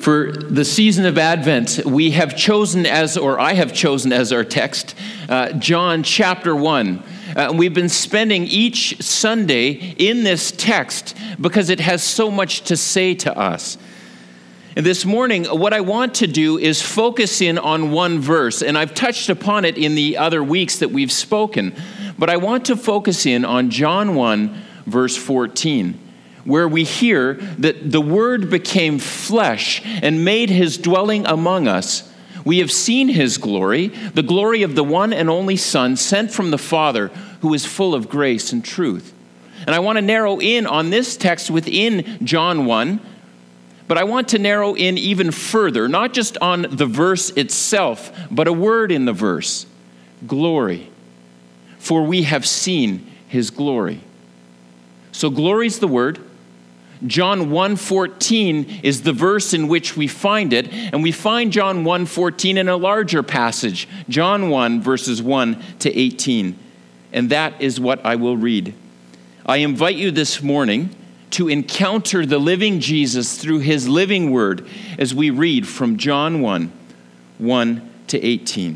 For the season of Advent, I have chosen as our text, John chapter 1. We've been spending each Sunday in this text because it has so much to say to us. And this morning, what I want to do is focus in on one verse, and I've touched upon it in the other weeks that we've spoken, but I want to focus in on John 1, verse 14. Where we hear that the Word became flesh and made his dwelling among us. We have seen his glory, the glory of the one and only Son, sent from the Father, who is full of grace and truth. And I want to narrow in on this text within John 1, but I want to narrow in even further, not just on the verse itself, but a word in the verse, glory. For we have seen his glory. So glory is the word. John 1:14 is the verse in which we find it, and we find John 1:14 in a larger passage, John 1, verses 1 to 18. And that is what I will read. I invite you this morning to encounter the living Jesus through his living word as we read from John 1, 1 to 18.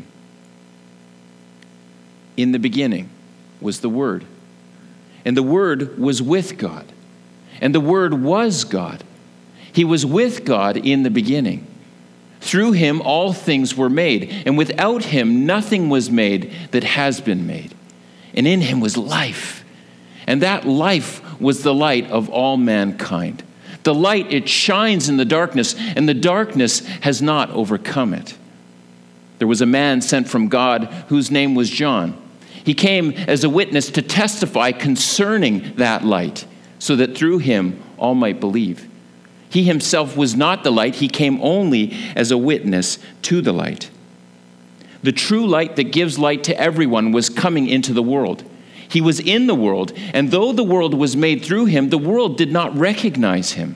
In the beginning was the Word, and the Word was with God. And the Word was God. He was with God in the beginning. Through him all things were made, and without him nothing was made that has been made. And in him was life, and that life was the light of all mankind. The light, it shines in the darkness, and the darkness has not overcome it. There was a man sent from God whose name was John. He came as a witness to testify concerning that light, so that through him all might believe. He himself was not the light. He came only as a witness to the light. The true light that gives light to everyone was coming into the world. He was in the world, and though the world was made through him, the world did not recognize him.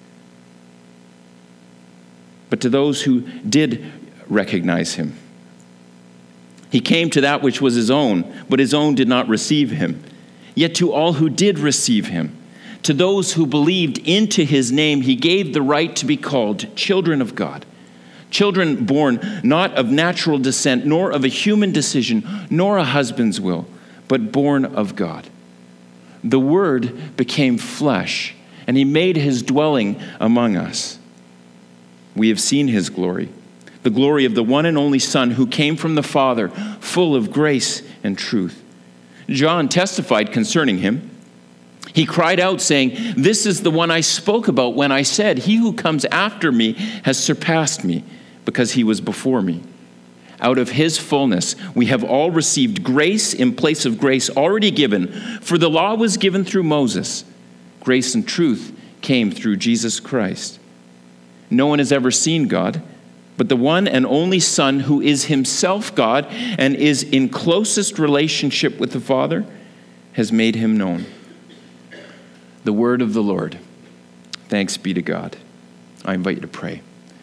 But to those who did recognize him, he came to that which was his own, but his own did not receive him. Yet to all who did receive him, to those who believed into his name, he gave the right to be called children of God. Children born not of natural descent, nor of a human decision, nor a husband's will, but born of God. The Word became flesh, and he made his dwelling among us. We have seen his glory, the glory of the one and only Son who came from the Father, full of grace and truth. John testified concerning him. He cried out, saying, "This is the one I spoke about when I said, 'He who comes after me has surpassed me, because he was before me.' Out of his fullness we have all received grace in place of grace already given. For the law was given through Moses. Grace and truth came through Jesus Christ. No one has ever seen God, but the one and only Son, who is himself God and is in closest relationship with the Father, has made him known." The word of the Lord. Thanks be to God. I invite you to pray.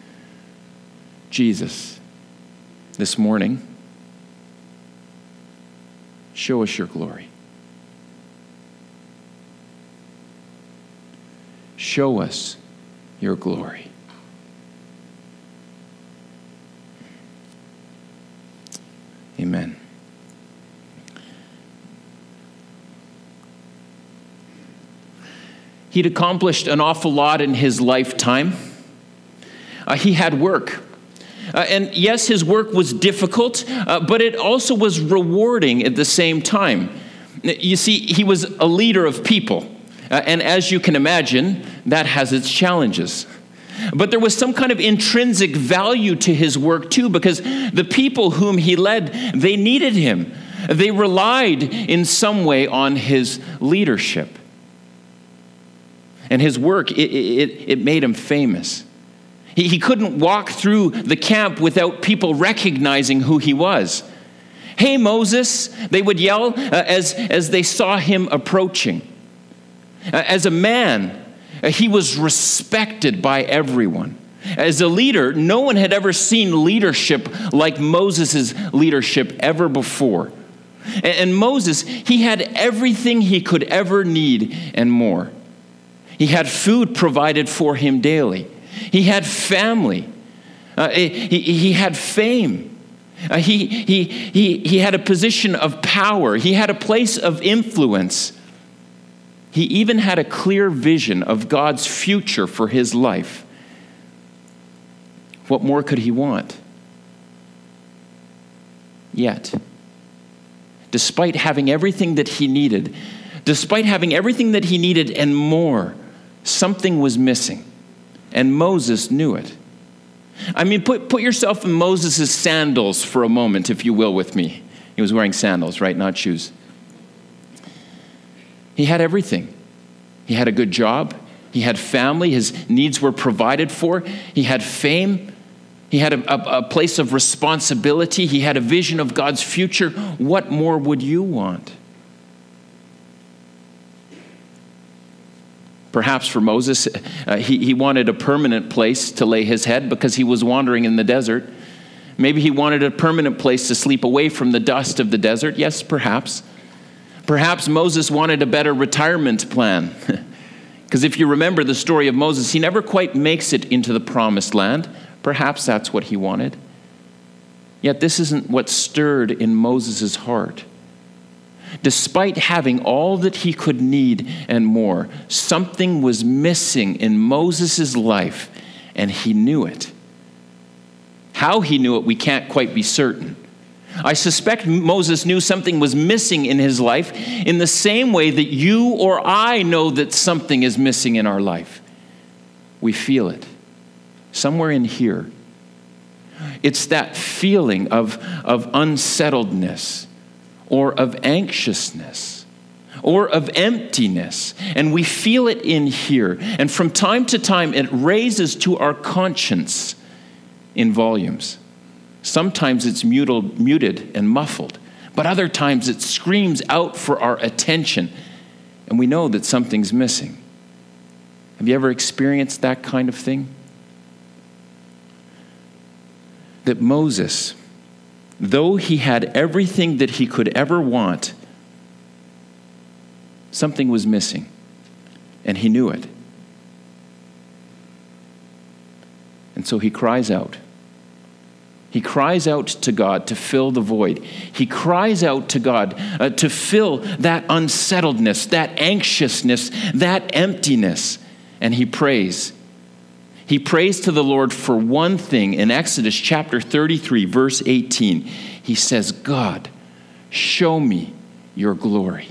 Jesus, this morning, show us your glory. Show us your glory. Amen. He'd accomplished an awful lot in his lifetime. He had work. And yes, his work was difficult, but it also was rewarding at the same time. You see, he was a leader of people. And as you can imagine, that has its challenges. But there was some kind of intrinsic value to his work too, because the people whom he led, they needed him. They relied in some way on his leadership. And his work, it made him famous. He couldn't walk through the camp without people recognizing who he was. "Hey, Moses," they would yell as they saw him approaching. As a man, he was respected by everyone. As a leader, no one had ever seen leadership like Moses' leadership ever before. And Moses, he had everything he could ever need and more. He had food provided for him daily. He had family. He had fame. He had a position of power. He had a place of influence. He even had a clear vision of God's future for his life. What more could he want? Yet, despite having everything that he needed, and more, something was missing. And Moses knew it. I mean, put yourself in Moses' sandals for a moment, if you will, with me. He was wearing sandals, right? Not shoes. He had everything. He had a good job. He had family. His needs were provided for. He had fame. He had a place of responsibility. He had a vision of God's future. What more would you want? Perhaps for Moses, he wanted a permanent place to lay his head because he was wandering in the desert. Maybe he wanted a permanent place to sleep away from the dust of the desert. Yes, perhaps. Perhaps Moses wanted a better retirement plan. Because if you remember the story of Moses, he never quite makes it into the promised land. Perhaps that's what he wanted. Yet this isn't what stirred in Moses' heart. Despite having all that he could need and more, something was missing in Moses' life, and he knew it. How he knew it, we can't quite be certain. I suspect Moses knew something was missing in his life in the same way that you or I know that something is missing in our life. We feel it somewhere in here. It's that feeling of unsettledness, or of anxiousness, or of emptiness. And we feel it in here. And from time to time, it raises to our conscience in volumes. Sometimes it's muted and muffled, but other times it screams out for our attention, and we know that something's missing. Have you ever experienced that kind of thing? That Moses, though he had everything that he could ever want, something was missing, and he knew it. And so he cries out. He cries out to God to fill the void. He cries out to God to fill that unsettledness, that anxiousness, that emptiness. And he prays. He prays to the Lord for one thing. In Exodus chapter 33, verse 18, he says, God, show me your glory.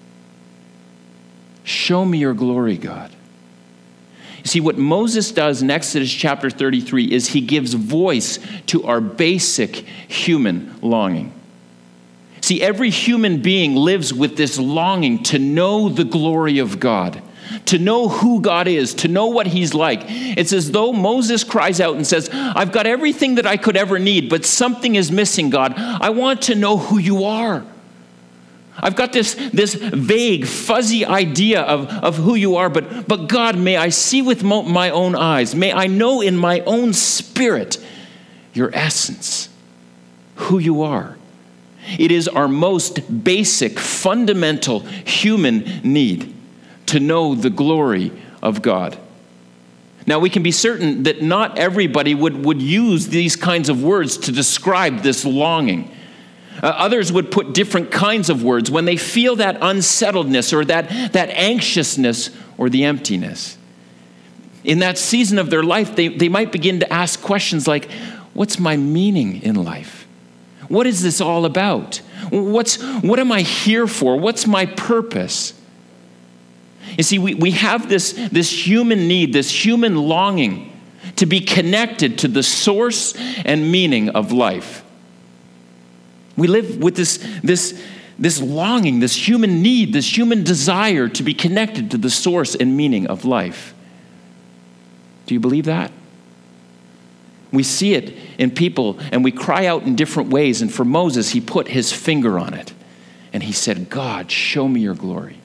Show me your glory, God. You see, what Moses does in Exodus chapter 33 is he gives voice to our basic human longing. See, every human being lives with this longing to know the glory of God, to know who God is, to know what he's like. It's as though Moses cries out and says, I've got everything that I could ever need, but something is missing, God. I want to know who you are. I've got this vague, fuzzy idea of who you are, but God, may I see with my own eyes, may I know in my own spirit your essence, who you are. It is our most basic, fundamental human need to know the glory of God. Now, we can be certain that not everybody would use these kinds of words to describe this longing. Others would put different kinds of words when they feel that unsettledness or that anxiousness or the emptiness. In that season of their life, they might begin to ask questions like, what's my meaning in life? What is this all about? What am I here for? What's my purpose? You see, we have this human need, this human longing to be connected to the source and meaning of life. We live with this longing, this human need, this human desire to be connected to the source and meaning of life. Do you believe that? We see it in people, and we cry out in different ways. And for Moses, he put his finger on it, and he said, God, show me your glory.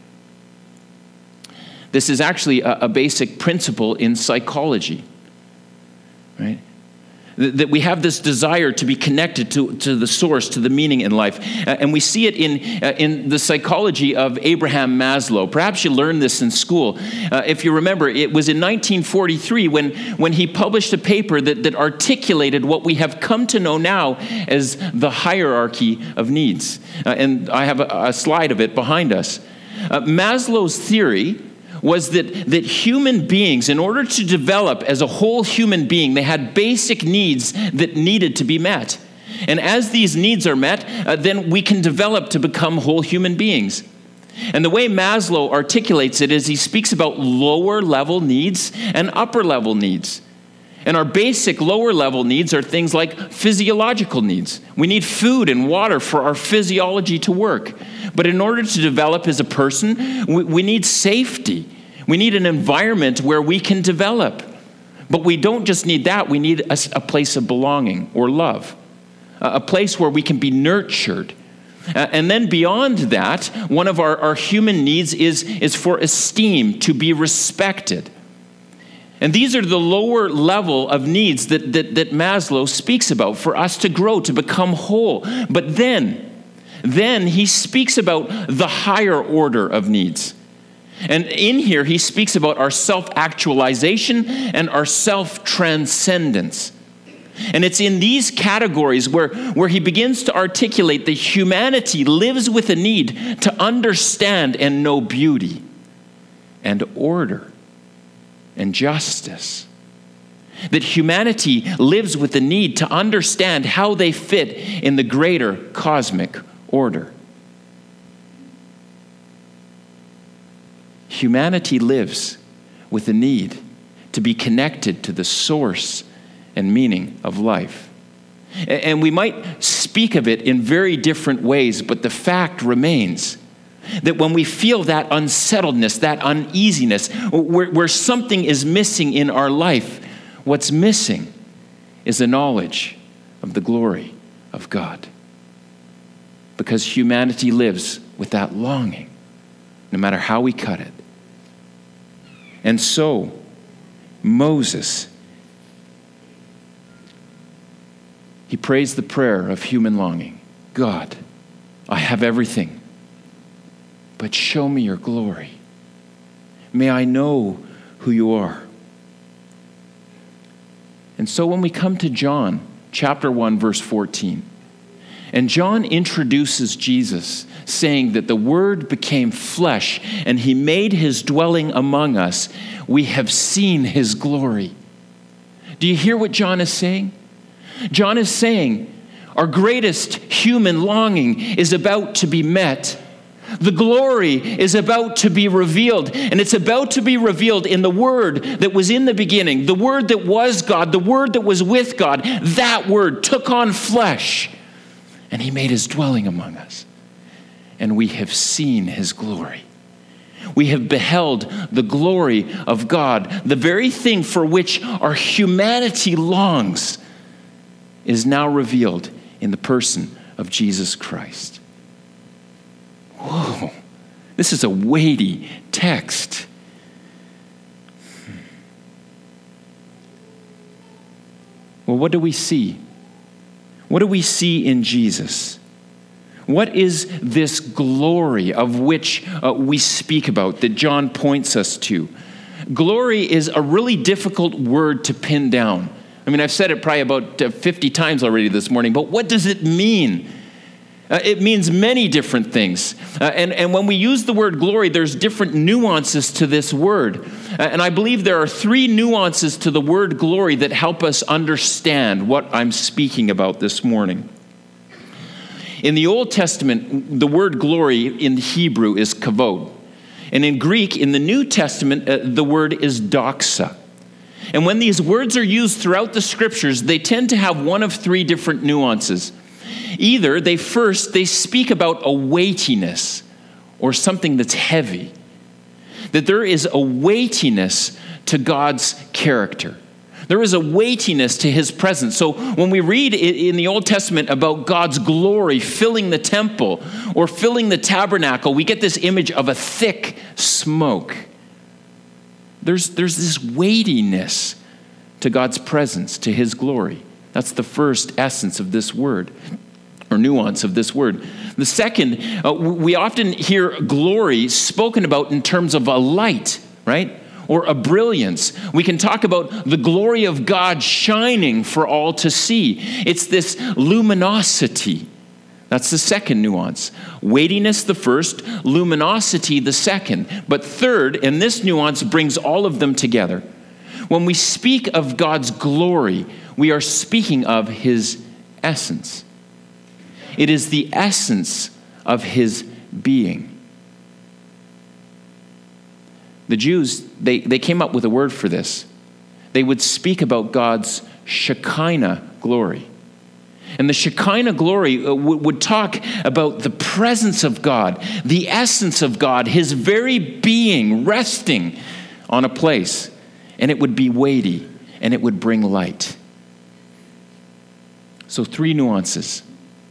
This is actually a basic principle in psychology, right? that we have this desire to be connected to the source, to the meaning in life. And we see it in the psychology of Abraham Maslow. Perhaps you learned this in school. If you remember, it was in 1943 when he published a paper that articulated what we have come to know now as the hierarchy of needs. And I have a slide of it behind us. Maslow's theory was that human beings, in order to develop as a whole human being, they had basic needs that needed to be met. And as these needs are met, then we can develop to become whole human beings. And the way Maslow articulates it is he speaks about lower level needs and upper level needs. And our basic lower level needs are things like physiological needs. We need food and water for our physiology to work. But in order to develop as a person, we need safety. We need an environment where we can develop. But we don't just need that. We need a place of belonging or love, a place where we can be nurtured. And then beyond that, one of our human needs is for esteem, to be respected. And these are the lower level of needs that Maslow speaks about for us to grow, to become whole. But then he speaks about the higher order of needs. And in here, he speaks about our self-actualization and our self-transcendence. And it's in these categories where he begins to articulate that humanity lives with a need to understand and know beauty and order and justice. That humanity lives with the need to understand how they fit in the greater cosmic order. Humanity lives with the need to be connected to the source and meaning of life. And we might speak of it in very different ways, but the fact remains that when we feel that unsettledness, that uneasiness, where something is missing in our life, what's missing is a knowledge of the glory of God. Because humanity lives with that longing, no matter how we cut it. And so, Moses, he prays the prayer of human longing. God, I have everything, but show me your glory. May I know who you are. And so when we come to John, chapter 1, verse 14, and John introduces Jesus, saying that the Word became flesh and he made his dwelling among us. We have seen his glory. Do you hear what John is saying? John is saying our greatest human longing is about to be met. The glory is about to be revealed, and it's about to be revealed in the Word that was in the beginning, the Word that was God, the Word that was with God. That Word took on flesh, and he made his dwelling among us. And we have seen his glory. We have beheld the glory of God. The very thing for which our humanity longs is now revealed in the person of Jesus Christ. Whoa, this is a weighty text. Well, what do we see? What do we see in Jesus? What is this glory of which we speak about that John points us to? Glory is a really difficult word to pin down. I mean, I've said it probably about 50 times already this morning, but what does it mean? It means many different things. And when we use the word glory, there's different nuances to this word. And I believe there are 3 nuances to the word glory that help us understand what I'm speaking about this morning. In the Old Testament, the word glory in Hebrew is kavod. And in Greek, in the New Testament, the word is doxa. And when these words are used throughout the scriptures, they tend to have one of 3 different nuances. Either they speak about a weightiness or something that's heavy. That there is a weightiness to God's character. There is a weightiness to his presence. So when we read in the Old Testament about God's glory filling the temple or filling the tabernacle, we get this image of a thick smoke. There's this weightiness to God's presence, to his glory. That's the first essence of this word, or nuance of this word. The second, we often hear glory spoken about in terms of a light, right? Or a brilliance. We can talk about the glory of God shining for all to see. It's this luminosity. That's the second nuance. Weightiness the first, luminosity the second. But third, and this nuance brings all of them together. When we speak of God's glory, we are speaking of his essence. It is the essence of his being. The Jews, they came up with a word for this. They would speak about God's Shekinah glory. And the Shekinah glory would talk about the presence of God, the essence of God, his very being resting on a place. And it would be weighty, and it would bring light. So 3 nuances.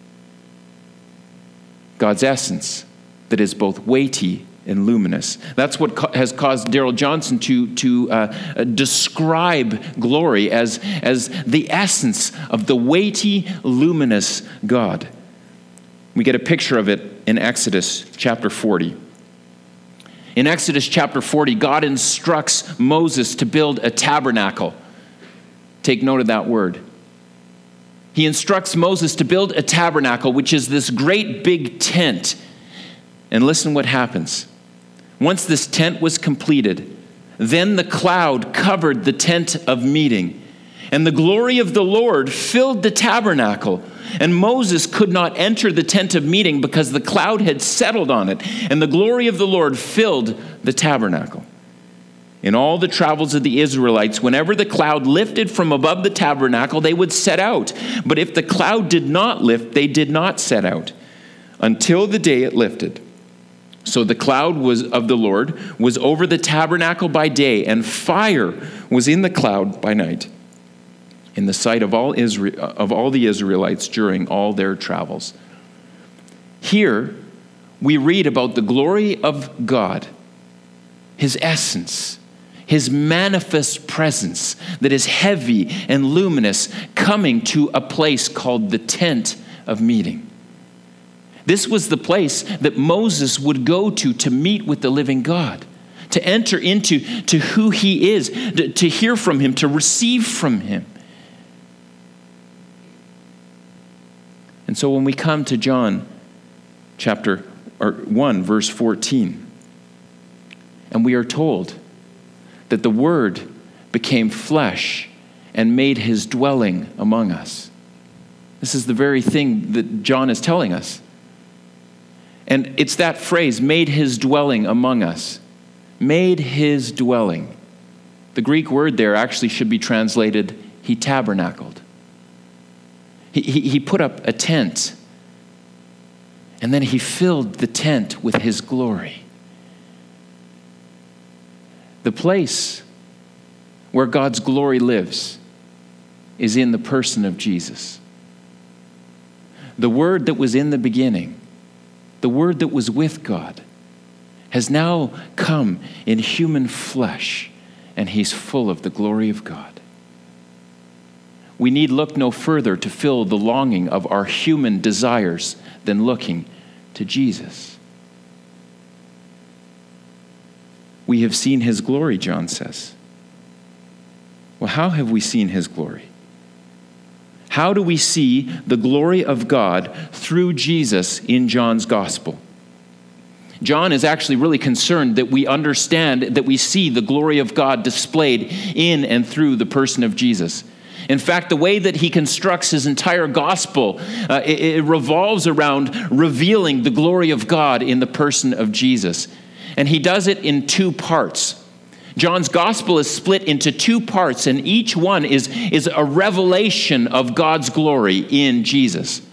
God's essence that is both weighty and luminous. That's what has caused Darrell Johnson to describe glory as the essence of the weighty, luminous God. We get a picture of it in Exodus chapter 40. In Exodus chapter 40, God instructs Moses to build a tabernacle. Take note of that word. He instructs Moses to build a tabernacle, which is this great big tent. And listen what happens. Once this tent was completed, then the cloud covered the tent of meeting, and the glory of the Lord filled the tabernacle. And Moses could not enter the tent of meeting because the cloud had settled on it, and the glory of the Lord filled the tabernacle. In all the travels of the Israelites, whenever the cloud lifted from above the tabernacle, they would set out. But if the cloud did not lift, they did not set out until the day it lifted. So the cloud of the Lord was over the tabernacle by day, and fire was in the cloud by night, in the sight of all the Israelites during all their travels. Here we read about the glory of God, his essence, his manifest presence that is heavy and luminous, coming to a place called the tent of meeting. This was the place that Moses would go to meet with the living God, to enter into who he is, to hear from him, to receive from him. And so when we come to John chapter 1, verse 14, and we are told that the Word became flesh and made his dwelling among us. This is the very thing that John is telling us. And it's that phrase, made his dwelling among us. Made his dwelling. The Greek word there actually should be translated, he tabernacled. He put up a tent, and then he filled the tent with his glory. The place where God's glory lives is in the person of Jesus. The Word that was in the beginning, the Word that was with God, has now come in human flesh, and he's full of the glory of God. We need look no further to fill the longing of our human desires than looking to Jesus. We have seen his glory, John says. Well, how have we seen his glory? How do we see the glory of God through Jesus in John's gospel? John is actually really concerned that we understand, that we see the glory of God displayed in and through the person of Jesus. In fact, the way that he constructs his entire gospel, it revolves around revealing the glory of God in the person of Jesus. And he does it in 2 parts. John's gospel is split into 2 parts, and each one is a revelation of God's glory in Jesus.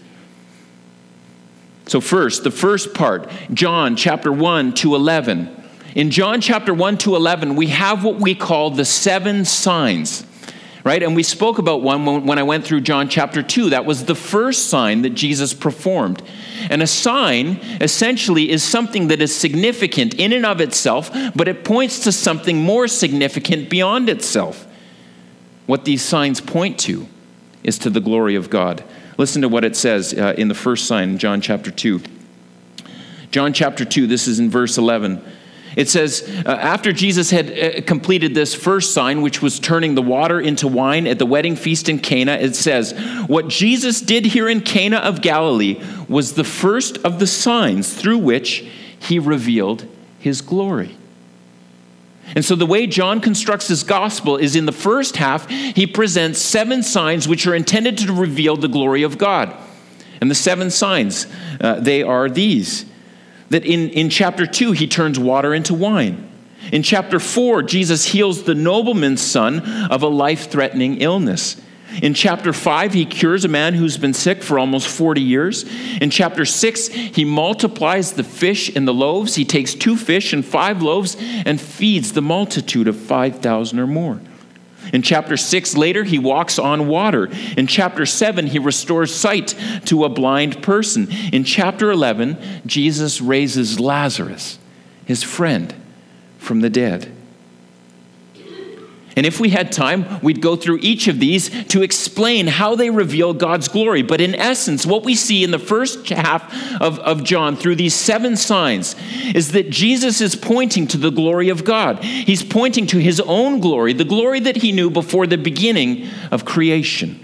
So first, the first part, John chapter 1 to 11. In John chapter 1 to 11, we have what we call the 7 signs. Right? And we spoke about one when I went through John chapter 2. That was the first sign that Jesus performed. And a sign, essentially, is something that is significant in and of itself, but it points to something more significant beyond itself. What these signs point to is to the glory of God. Listen to what it says in the first sign, John chapter 2. John chapter 2, this is in verse 11. It says, after Jesus had completed this first sign, which was turning the water into wine at the wedding feast in Cana, it says, what Jesus did here in Cana of Galilee was the first of the signs through which he revealed his glory. And so the way John constructs his gospel is in the first half, he presents 7 signs which are intended to reveal the glory of God. And the 7 signs, they are these. That in chapter 2, he turns water into wine. In chapter 4, Jesus heals the nobleman's son of a life-threatening illness. In chapter 5, he cures a man who's been sick for almost 40 years. In chapter 6, he multiplies the fish and the loaves. He takes 2 fish and 5 loaves and feeds the multitude of 5,000 or more. In chapter 6, later, he walks on water. In chapter 7, he restores sight to a blind person. In chapter 11, Jesus raises Lazarus, his friend, from the dead. And if we had time, we'd go through each of these to explain how they reveal God's glory. But in essence, what we see in the first half of John through these 7 signs is that Jesus is pointing to the glory of God. He's pointing to his own glory, the glory that he knew before the beginning of creation.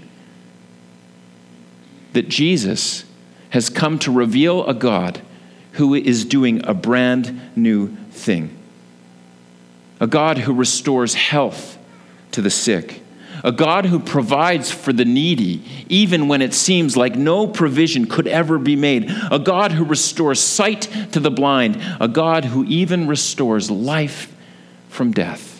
That Jesus has come to reveal a God who is doing a brand new thing. A God who restores health to the sick. A God who provides for the needy, even when it seems like no provision could ever be made. A God who restores sight to the blind. A God who even restores life from death.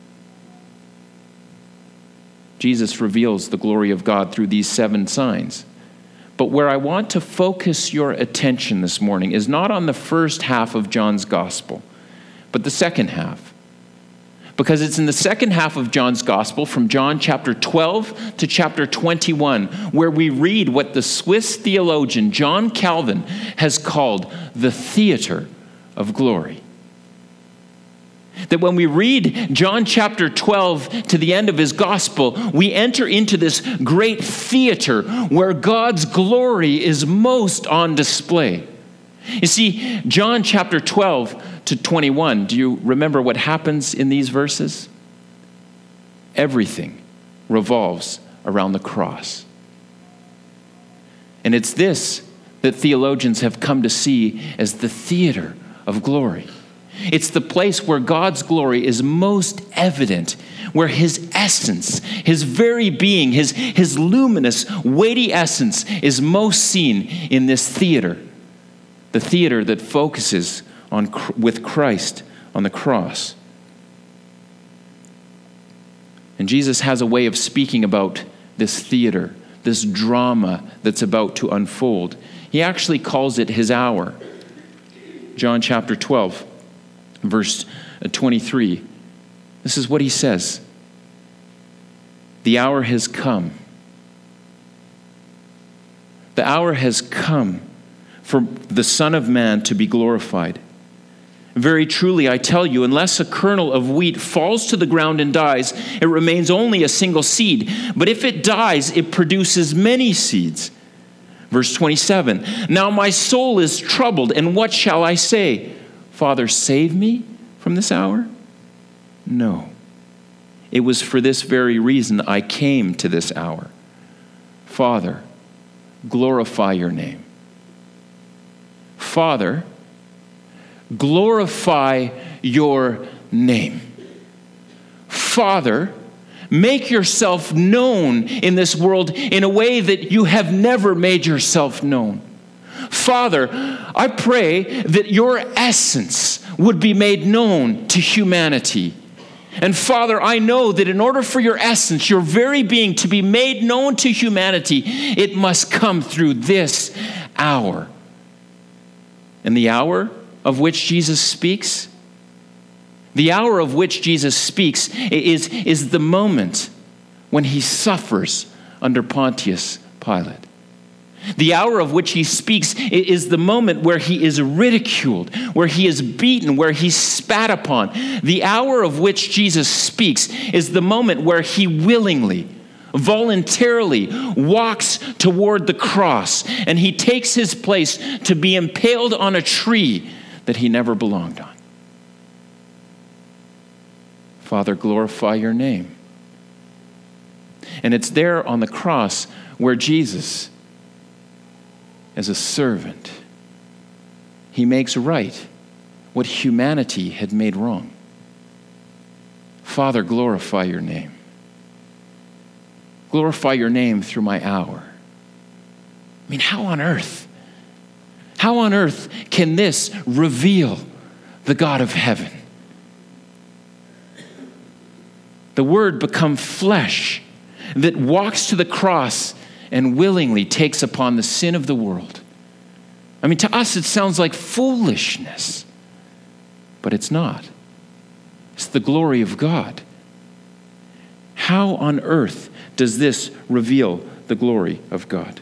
Jesus reveals the glory of God through these 7 signs. But where I want to focus your attention this morning is not on the first half of John's gospel, but the second half. Because it's in the second half of John's gospel, from John chapter 12 to chapter 21, where we read what the Swiss theologian John Calvin has called the theater of glory. That when we read John chapter 12 to the end of his gospel, we enter into this great theater where God's glory is most on display. You see, John chapter 12 to 21, do you remember what happens in these verses? Everything revolves around the cross. And it's this that theologians have come to see as the theater of glory. It's the place where God's glory is most evident, where his essence, his very being, his luminous, weighty essence is most seen in this theater. The theater that focuses with Christ on the cross. And Jesus has a way of speaking about this theater, this drama that's about to unfold. He actually calls it his hour. John chapter 12, verse 23. This is what he says. The hour has come. The hour has come for the Son of Man to be glorified. Very truly, I tell you, unless a kernel of wheat falls to the ground and dies, it remains only a single seed. But if it dies, it produces many seeds. Verse 27, now my soul is troubled, and what shall I say? Father, save me from this hour? No. It was for this very reason I came to this hour. Father, glorify your name. Father, glorify your name. Father, make yourself known in this world in a way that you have never made yourself known. Father, I pray that your essence would be made known to humanity. And Father, I know that in order for your essence, your very being, to be made known to humanity, it must come through this hour. And the hour of which Jesus speaks, the hour of which Jesus speaks is the moment when he suffers under Pontius Pilate. The hour of which he speaks is the moment where he is ridiculed, where he is beaten, where he's spat upon. The hour of which Jesus speaks is the moment where he willingly, voluntarily walks toward the cross, and he takes his place to be impaled on a tree that he never belonged on. Father, glorify your name. And it's there on the cross where Jesus, as a servant, he makes right what humanity had made wrong. Father, glorify your name. Glorify your name through my hour. I mean, how on earth can this reveal the God of heaven? The Word become flesh that walks to the cross and willingly takes upon the sin of the world. I mean, to us it sounds like foolishness, but it's not. It's the glory of God. How on earth does this reveal the glory of God?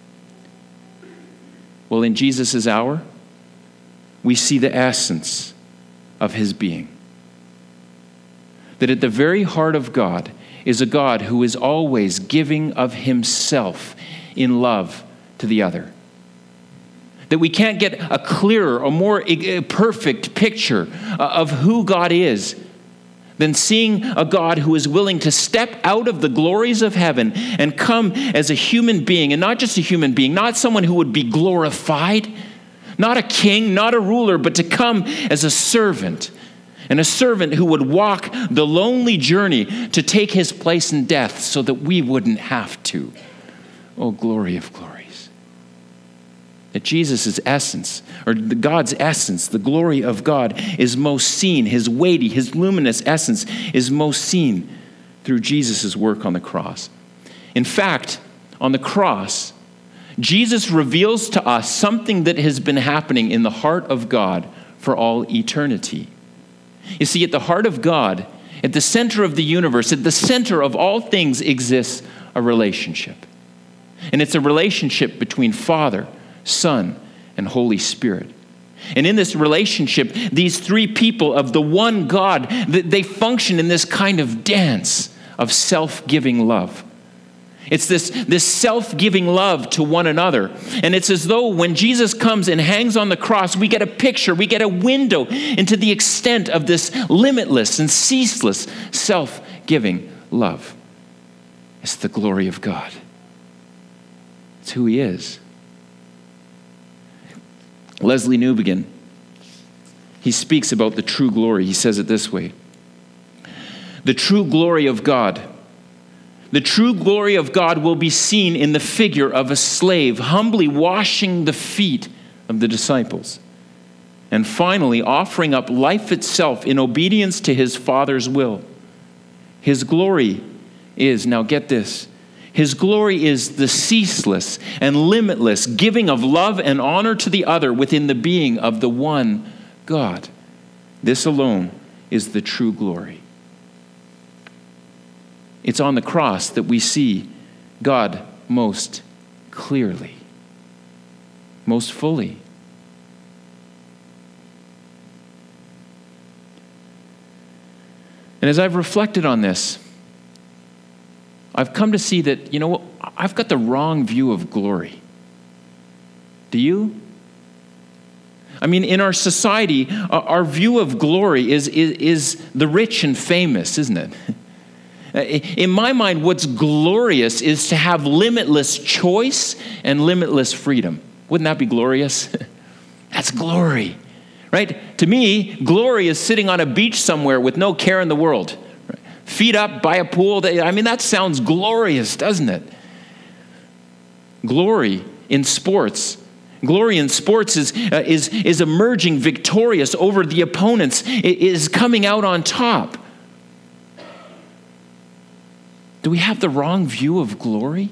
Well, in Jesus' hour, we see the essence of his being. That at the very heart of God is a God who is always giving of himself in love to the other. That we can't get a clearer or more perfect picture of who God is than seeing a God who is willing to step out of the glories of heaven and come as a human being, and not just a human being, not someone who would be glorified, not a king, not a ruler, but to come as a servant. And a servant who would walk the lonely journey to take his place in death so that we wouldn't have to. Oh, glory of glories. That Jesus' essence, or God's essence, the glory of God, is most seen, his weighty, his luminous essence is most seen through Jesus' work on the cross. In fact, on the cross, Jesus reveals to us something that has been happening in the heart of God for all eternity. You see, at the heart of God, at the center of the universe, at the center of all things exists a relationship. And it's a relationship between Father, Son, and Holy Spirit. And in this relationship, these three people of the one God, they function in this kind of dance of self-giving love. It's this self-giving love to one another. And it's as though when Jesus comes and hangs on the cross, we get a picture, we get a window into the extent of this limitless and ceaseless self-giving love. It's the glory of God. It's who he is. Leslie Newbegin, he speaks about the true glory. He says it this way: the true glory of God. The true glory of God will be seen in the figure of a slave humbly washing the feet of the disciples, and finally offering up life itself in obedience to his Father's will. His glory is, now get this, his glory is the ceaseless and limitless giving of love and honor to the other within the being of the one God. This alone is the true glory. It's on the cross that we see God most clearly, most fully. And as I've reflected on this, I've come to see that, you know what, I've got the wrong view of glory. Do you? I mean, in our society, our view of glory is the rich and famous, isn't it? In my mind, what's glorious is to have limitless choice and limitless freedom. Wouldn't that be glorious? That's glory, right? To me, glory is sitting on a beach somewhere with no care in the world. Feet up by a pool. I mean, that sounds glorious, doesn't it? Glory in sports. Glory in sports is emerging victorious over the opponents. It is coming out on top. Do we have the wrong view of glory?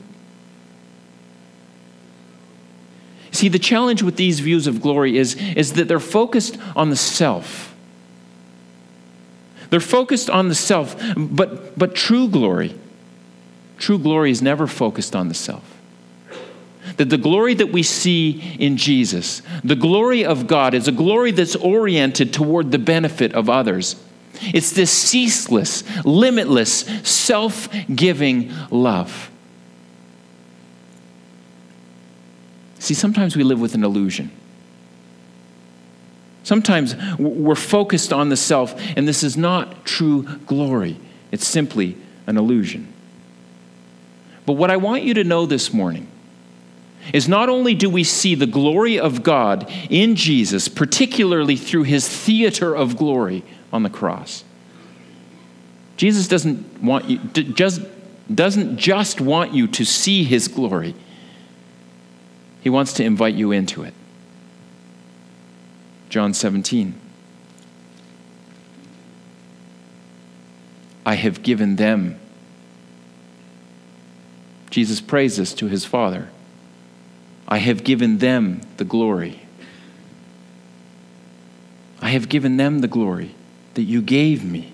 See, the challenge with these views of glory is that they're focused on the self. They're focused on the self, but true glory is never focused on the self. That the glory that we see in Jesus, the glory of God, is a glory that's oriented toward the benefit of others. It's this ceaseless, limitless, self-giving love. See, sometimes we live with an illusion. Sometimes we're focused on the self, and this is not true glory. It's simply an illusion. But what I want you to know this morning is not only do we see the glory of God in Jesus, particularly through his theater of glory on the cross. Jesus doesn't just want you to see his glory. He wants to invite you into it. John 17. I have given them. Jesus prays this to his Father. I have given them the glory. I have given them the glory that you gave me.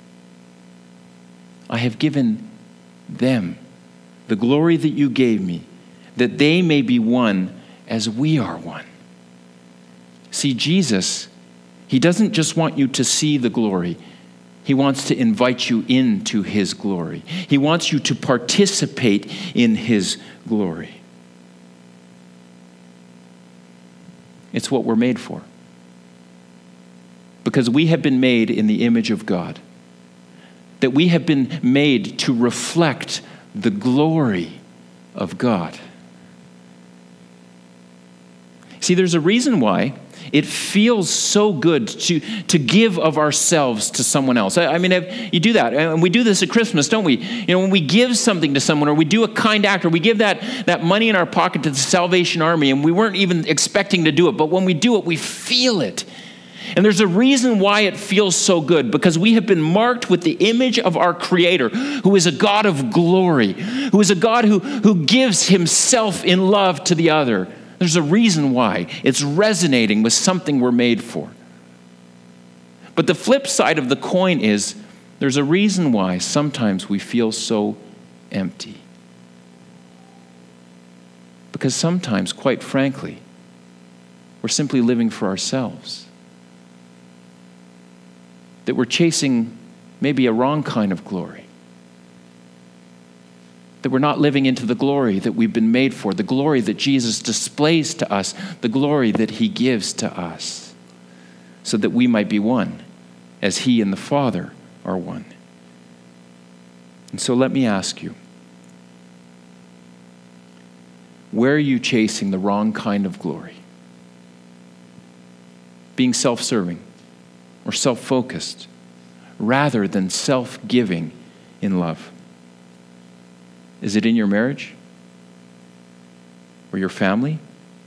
I have given them the glory that you gave me, that they may be one as we are one. See, Jesus, he doesn't just want you to see the glory. He wants to invite you into his glory. He wants you to participate in his glory. It's what we're made for. Because we have been made in the image of God. That we have been made to reflect the glory of God. See, there's a reason why it feels so good to give of ourselves to someone else. I mean, you do that, and we do this at Christmas, don't we? You know, when we give something to someone, or we do a kind act, or we give that money in our pocket to the Salvation Army, and we weren't even expecting to do it, but when we do it, we feel it. And there's a reason why it feels so good, because we have been marked with the image of our Creator, who is a God of glory, who is a God who gives himself in love to the other. There's a reason why it's resonating with something we're made for. But the flip side of the coin is there's a reason why sometimes we feel so empty. Because sometimes, quite frankly, we're simply living for ourselves. That we're chasing maybe a wrong kind of glory. That we're not living into the glory that we've been made for, the glory that Jesus displays to us, the glory that he gives to us, so that we might be one, as he and the Father are one. And so let me ask you, where are you chasing the wrong kind of glory? Being self-serving or self-focused, rather than self-giving in love? Is it in your marriage? Or your family?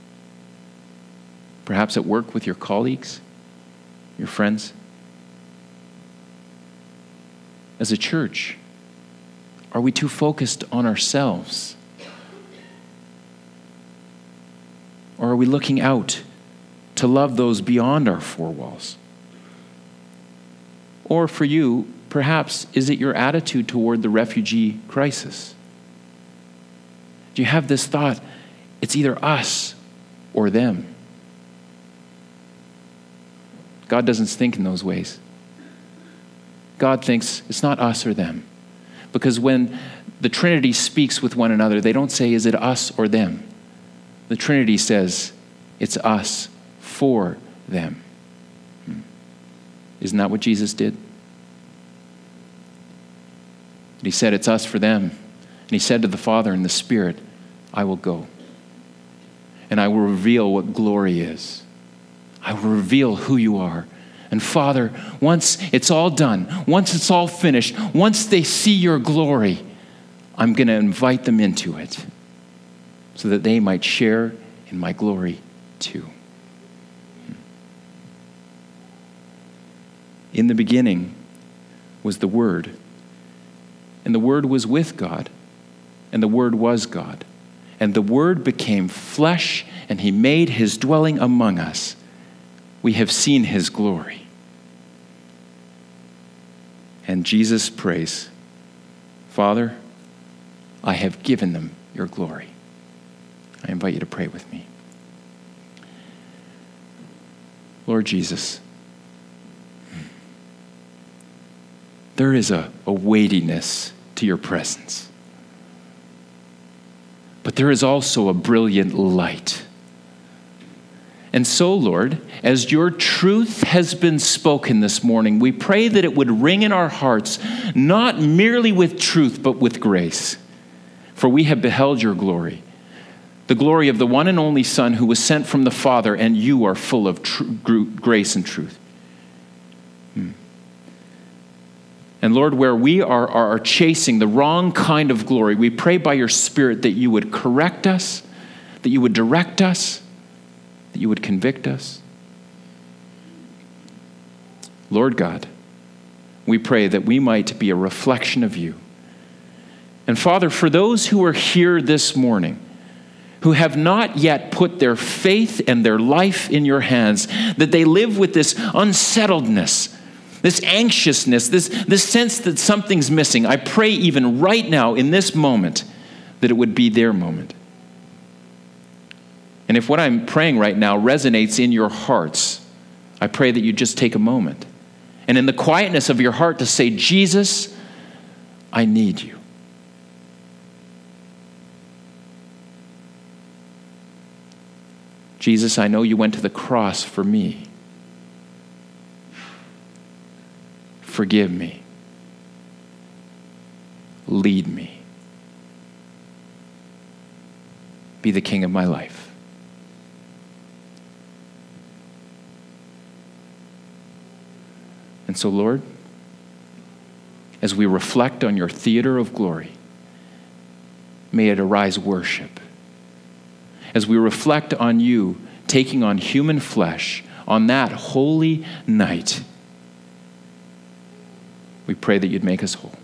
Perhaps at work with your colleagues, your friends? As a church, are we too focused on ourselves? Or are we looking out to love those beyond our four walls? Or for you, perhaps, is it your attitude toward the refugee crisis? Do you have this thought, it's either us or them? God doesn't think in those ways. God thinks it's not us or them. Because when the Trinity speaks with one another, they don't say, is it us or them? The Trinity says, it's us for them. Isn't that what Jesus did? And he said, it's us for them. And he said to the Father and the Spirit, I will go. And I will reveal what glory is. I will reveal who you are. And Father, once it's all done, once it's all finished, once they see your glory, I'm going to invite them into it so that they might share in my glory too. In the beginning was the Word, and the Word was with God, and the Word was God. And the Word became flesh, and he made his dwelling among us. We have seen his glory. And Jesus prays, Father, I have given them your glory. I invite you to pray with me. Lord Jesus, there is a weightiness to your presence. But there is also a brilliant light. And so, Lord, as your truth has been spoken this morning, we pray that it would ring in our hearts, not merely with truth, but with grace. For we have beheld your glory, the glory of the one and only Son who was sent from the Father, and you are full of grace and truth. And Lord, where we are chasing the wrong kind of glory, we pray by your Spirit that you would correct us, that you would direct us, that you would convict us. Lord God, we pray that we might be a reflection of you. And Father, for those who are here this morning, who have not yet put their faith and their life in your hands, that they live with this unsettledness, this anxiousness, this sense that something's missing, I pray even right now in this moment that it would be their moment. And if what I'm praying right now resonates in your hearts, I pray that you just take a moment and in the quietness of your heart to say, Jesus, I need you. Jesus, I know you went to the cross for me. Forgive me. Lead me. Be the king of my life. And so, Lord, as we reflect on your theater of glory, may it arise worship. As we reflect on you taking on human flesh on that holy night, we pray that you'd make us whole.